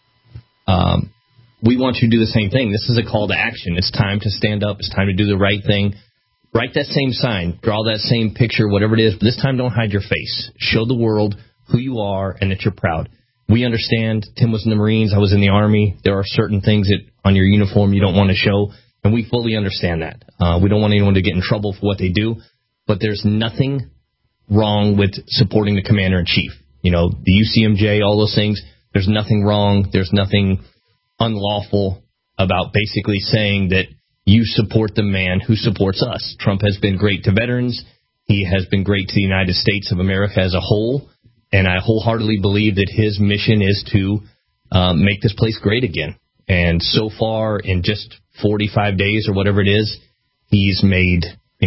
We want you to do the same thing. This is a call to action. It's time to stand up. It's time to do the right thing. Write that same sign. Draw that same picture, whatever it is. But this time, don't hide your face. Show the world who you are and that you're proud. We understand. Tim was in the Marines. I was in the Army. There are certain things that on your uniform you don't want to show, and we fully understand that. We don't want anyone to get in trouble for what they do. But there's nothing wrong with supporting the commander-in-chief. You know, the UCMJ, all those things, there's nothing wrong. There's nothing unlawful about basically saying that you support the man who supports us. Trump has been great to veterans. He has been great to the United States of America as a whole. And I wholeheartedly believe that his mission is to make this place great again. And so far, in just 45 days or whatever it is, he's made,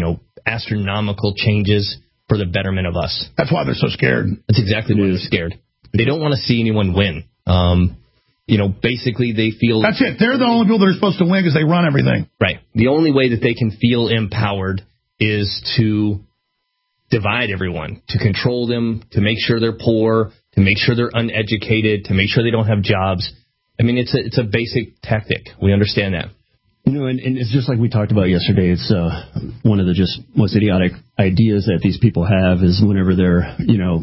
astronomical changes for the betterment of us. That's why they're so scared. That's exactly why they're scared. They don't want to see anyone win. Basically they feel... That's it. They're the only people that are supposed to win because they run everything. Right. The only way that they can feel empowered is to divide everyone, to control them, to make sure they're poor, to make sure they're uneducated, to make sure they don't have jobs. I mean, it's a basic tactic. We understand that. And it's just like we talked about yesterday. It's one of the just most idiotic ideas that these people have is whenever they're,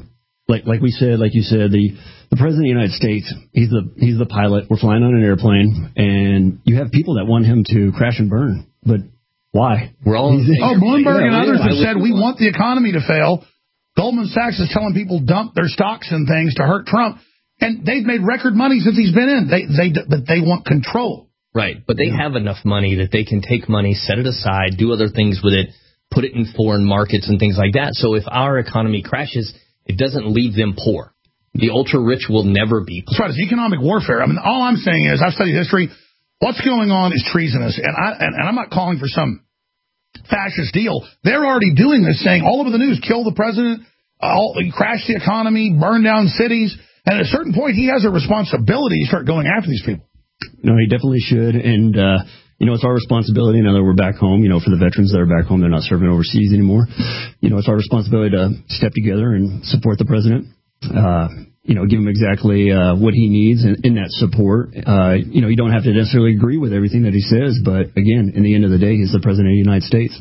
like you said, the president of the United States, he's the pilot. We're flying on an airplane, and you have people that want him to crash and burn. But why? We're all Bloomberg and others have said we want the economy to fail. Goldman Sachs is telling people dump their stocks and things to hurt Trump, and they've made record money since he's been in. But they want control. Right, but they have enough money that they can take money, set it aside, do other things with it, put it in foreign markets and things like that. So if our economy crashes, it doesn't leave them poor. The ultra-rich will never be poor. That's right. It's economic warfare. I mean, all I'm saying is, I've studied history. What's going on is treasonous, and I'm not calling for some fascist deal. They're already doing this, saying all over the news, kill the president, crash the economy, burn down cities. And at a certain point, he has a responsibility to start going after these people. No, he definitely should. And, it's our responsibility. Now that we're back home, for the veterans that are back home, they're not serving overseas anymore. It's our responsibility to step together and support the president. Give him exactly what he needs in that support. You don't have to necessarily agree with everything that he says. But, again, in the end of the day, he's the president of the United States.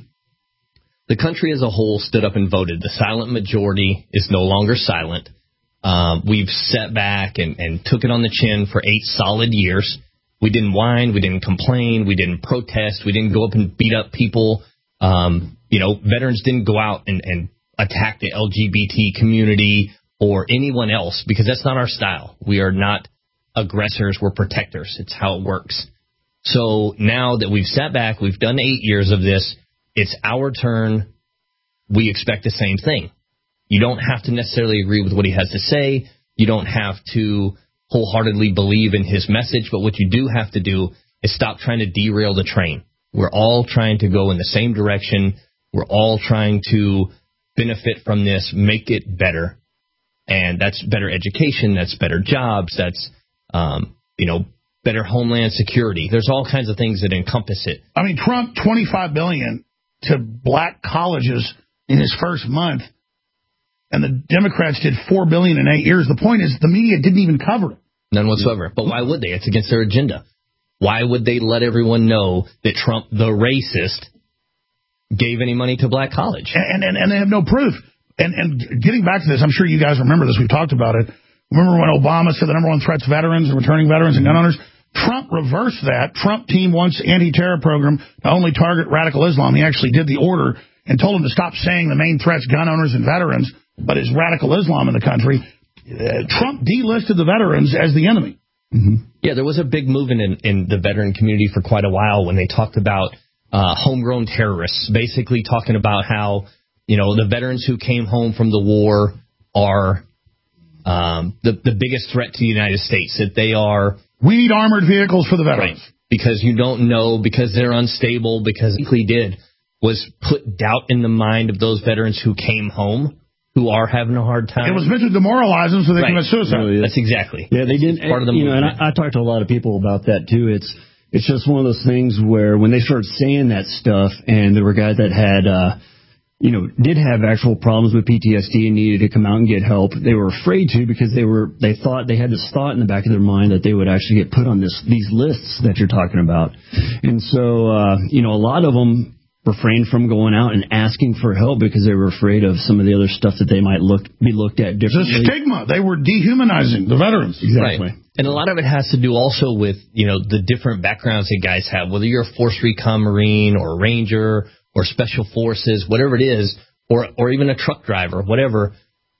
The country as a whole stood up and voted. The silent majority is no longer silent. We've sat back and took it on the chin for 8 solid years. We didn't whine. We didn't complain. We didn't protest. We didn't go up and beat up people. Veterans didn't go out and attack the LGBT community or anyone else because that's not our style. We are not aggressors. We're protectors. It's how it works. So now that we've sat back, we've done 8 years of this, it's our turn. We expect the same thing. You don't have to necessarily agree with what he has to say. You don't have to wholeheartedly believe in his message. But what you do have to do is stop trying to derail the train. We're all trying to go in the same direction. We're all trying to benefit from this, make it better. And that's better education. That's better jobs. That's, better homeland security. There's all kinds of things that encompass it. I mean, Trump, $25 billion to black colleges in his first month. And the Democrats did $4 billion in 8 years. The point is, the media didn't even cover it. None whatsoever. But why would they? It's against their agenda. Why would they let everyone know that Trump, the racist, gave any money to black college? And they have no proof. And getting back to this, I'm sure you guys remember this. We've talked about it. Remember when Obama said the number one threat's veterans and returning veterans and gun owners? Trump reversed that. Trump team wants anti-terror program to only target radical Islam. He actually did the order and told them to stop saying the main threat's gun owners and veterans, but is radical Islam in the country. Trump delisted the veterans as the enemy. Mm-hmm. Yeah, there was a big movement in the veteran community for quite a while when they talked about homegrown terrorists, basically talking about how, the veterans who came home from the war are the biggest threat to the United States, that they are... We need armored vehicles for the veterans. Right, because you don't know, because they're unstable, because what he did was put doubt in the mind of those veterans who came home, who are having a hard time. It was meant to demoralize them so they commit suicide. Really, that's exactly. Yeah, they didn't. Part of the movement. And I talked to a lot of people about that too. It's just one of those things where when they started saying that stuff, and there were guys that had, did have actual problems with PTSD and needed to come out and get help, they were afraid to because they thought they had this thought in the back of their mind that they would actually get put on these lists that you're talking about, and so a lot of them refrained from going out and asking for help because they were afraid of some of the other stuff that they might be looked at differently. It's a stigma. They were dehumanizing the veterans. Exactly. Right. And a lot of it has to do also with, the different backgrounds that guys have, whether you're a Force Recon Marine or a Ranger or Special Forces, whatever it is, or even a truck driver, whatever,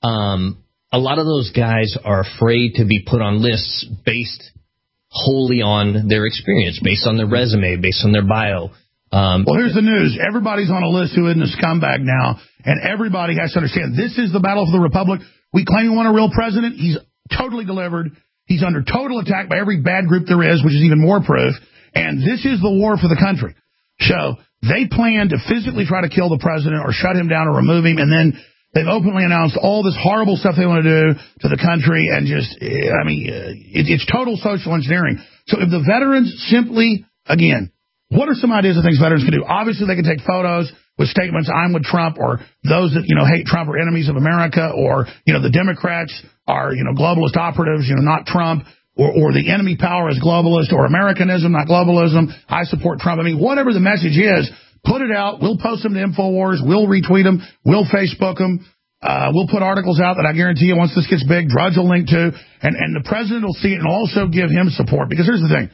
a lot of those guys are afraid to be put on lists based wholly on their experience, based on their resume, based on their bio. Well, here's the news. Everybody's on a list who isn't a scumbag now, and everybody has to understand this is the battle for the Republic. We claim we want a real president. He's totally delivered. He's under total attack by every bad group there is, which is even more proof. And this is the war for the country. So they plan to physically try to kill the president or shut him down or remove him, and then they've openly announced all this horrible stuff they want to do to the country, and just, I mean, it's total social engineering. So if the veterans simply, again, what are some ideas of things veterans can do? Obviously, they can take photos with statements, I'm with Trump, or those that, hate Trump are enemies of America, or, the Democrats are, globalist operatives, not Trump, or the enemy power is globalist, or Americanism, not globalism. I support Trump. I mean, whatever the message is, put it out. We'll post them to InfoWars. We'll retweet them. We'll Facebook them. We'll put articles out that I guarantee you once this gets big, Drudge will link to, and the president will see it and also give him support. Because here's the thing.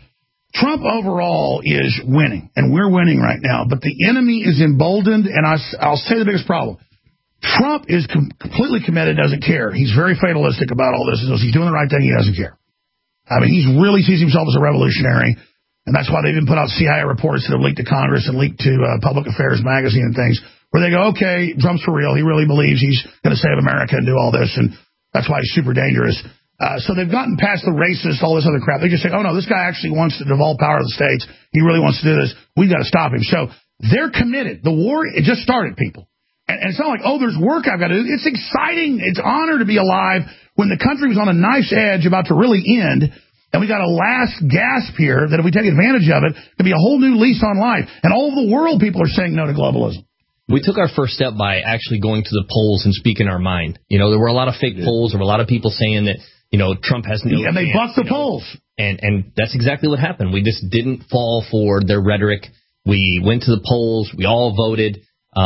Trump overall is winning, and we're winning right now, but the enemy is emboldened, and I'll say the biggest problem. Trump is completely committed, doesn't care. He's very fatalistic about all this. He's doing the right thing. He doesn't care. I mean, he really sees himself as a revolutionary, and that's why they even put out CIA reports that have leaked to Congress and leaked to Public Affairs magazine and things, where they go, okay, Trump's for real. He really believes he's going to save America and do all this, and that's why he's super dangerous. So they've gotten past the racist, all this other crap. They just say, oh, no, this guy actually wants to devolve power to the states. He really wants to do this. We've got to stop him. So they're committed. The war, it just started, people. And it's not like, oh, there's work I've got to do. It's exciting. It's honor to be alive when the country was on a knife's edge about to really end. And we got a last gasp here that if we take advantage of it, it'll be a whole new lease on life. And all over the world, people are saying no to globalism. We took our first step by actually going to the polls and speaking our mind. There were a lot of fake polls. There were a lot of people saying that, Trump has no chance. And they bust the polls. And that's exactly what happened. We just didn't fall for their rhetoric. We went to the polls. We all voted.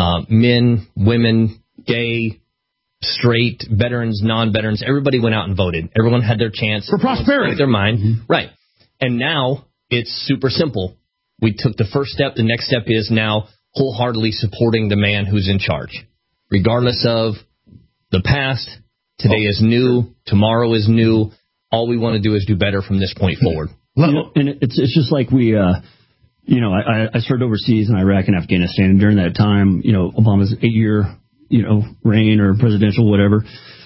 Men, women, gay, straight, veterans, non-veterans. Everybody went out and voted. Everyone had their chance. For prosperity. Their mind. Mm-hmm. Right. And now it's super simple. We took the first step. The next step is now wholeheartedly supporting the man who's in charge. Regardless of the past, today is new, tomorrow is new. All we want to do is do better from this point forward. And it's just like we, I served overseas in Iraq and Afghanistan, and during that time, Obama's 8-year, reign or presidential, whatever,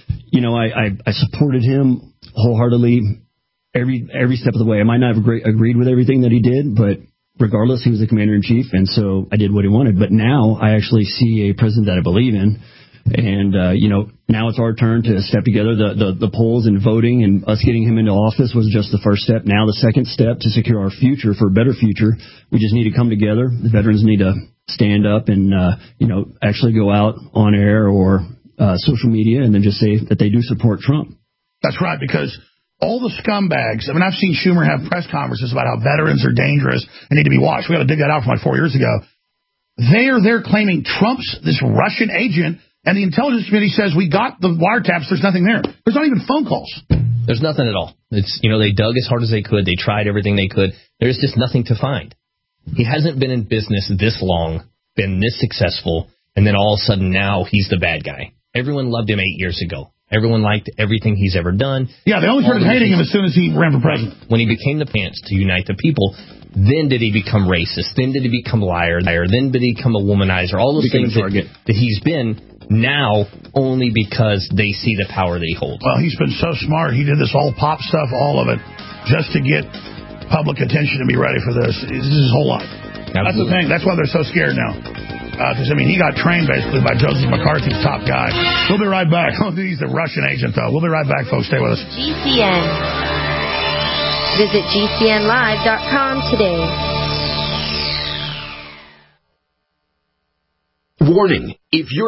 I supported him wholeheartedly every step of the way. I might not have agreed with everything that he did, but regardless, he was the commander-in-chief, and so I did what he wanted. But now I actually see a president that I believe in, and, now it's our turn to step together. The polls and voting and us getting him into office was just the first step. Now the second step to secure our future, for a better future, we just need to come together. The veterans need to stand up and, actually go out on air or social media and then just say that they do support Trump. That's right, because all the scumbags, I've seen Schumer have press conferences about how veterans are dangerous and need to be watched. We got to dig that out from like 4 years ago. They're claiming Trump's this Russian agent, and the intelligence committee says we got the wiretaps. There's nothing there. There's not even phone calls. There's nothing at all. It's, they dug as hard as they could. They tried everything they could. There's just nothing to find. He hasn't been in business this long, been this successful, and then all of a sudden now he's the bad guy. Everyone loved him 8 years ago. Everyone liked everything he's ever done. Yeah, they only started hating him as soon as he ran for president. When he became the pants to unite the people, then did he become racist. Then did he become a liar. Then did he become a womanizer. All those things that he's been now only because they see the power that he holds. Well, he's been so smart. He did this all pop stuff, all of it, just to get public attention to be ready for this. This is his whole life. Absolutely. That's the thing. That's why they're so scared now. Because, he got trained basically by Joseph McCarthy, the top guy. We'll be right back. He's the Russian agent, though. We'll be right back, folks. Stay with us. GCN. Visit GCNlive.com today. Warning. If you're